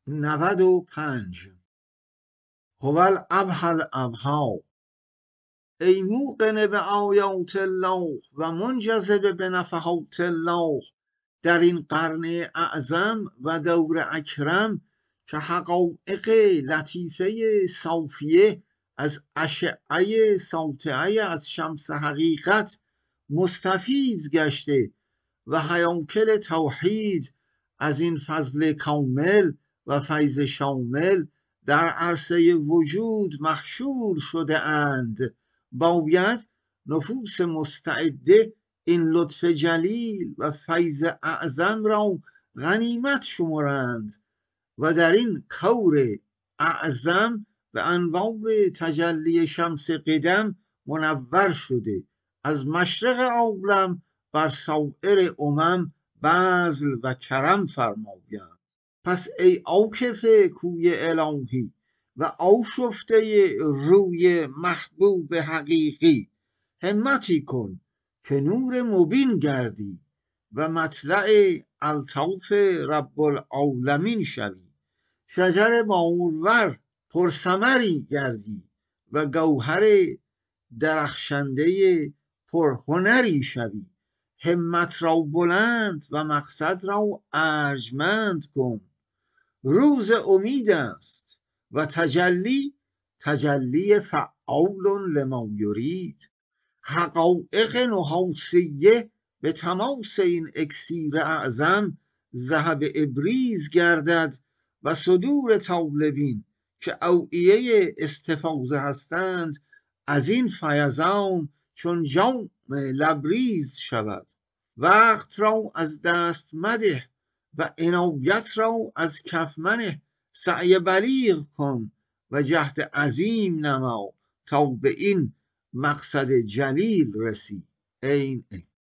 95 هو الابهى الابها. ای موقن به آیات الله و منجذب به نفحات الله در این قرن اعظم و دور اکرم که حقایق لطیفه صافیه از اشعه ساطعه از شمس حقیقت مستفیض گشته و هیاکل توحید از این فضل کامل و فیض شامل در عرصه وجود محشور شده اند، باید نفوس مستعده این لطف جلیل و فیض اعظم را غنیمت شمرند و در این کور اعظم به انوار تجلی شمس قدم منور شده از مشرق عالم بر سایر امم بذل و کرم فرمایند. پس ای عاکف کوی الهی و آشفته روی محبوب حقیقی، همتی کن که نور مبین گردی و مطلع الطاف رب العالمین شوی، شجر بارور پرثمری گردی و گوهر درخشنده پرهنری شوی. همت را بلند و مقصد را ارجمند کن. روز امید است و تجلی فعال لما یرید. حقایق نحاسیه به تماس این اکسیر اعظم ذهب ابریز گردد و صدور طالبین که اوعیه استفاضه هستند از این فیضان چون جام لبریز شود. وقت را از دست مده و عنایت را از کف منه. سعی بلیغ کن و جهد عظیم نما تا به این مقصد جلیل رسی. این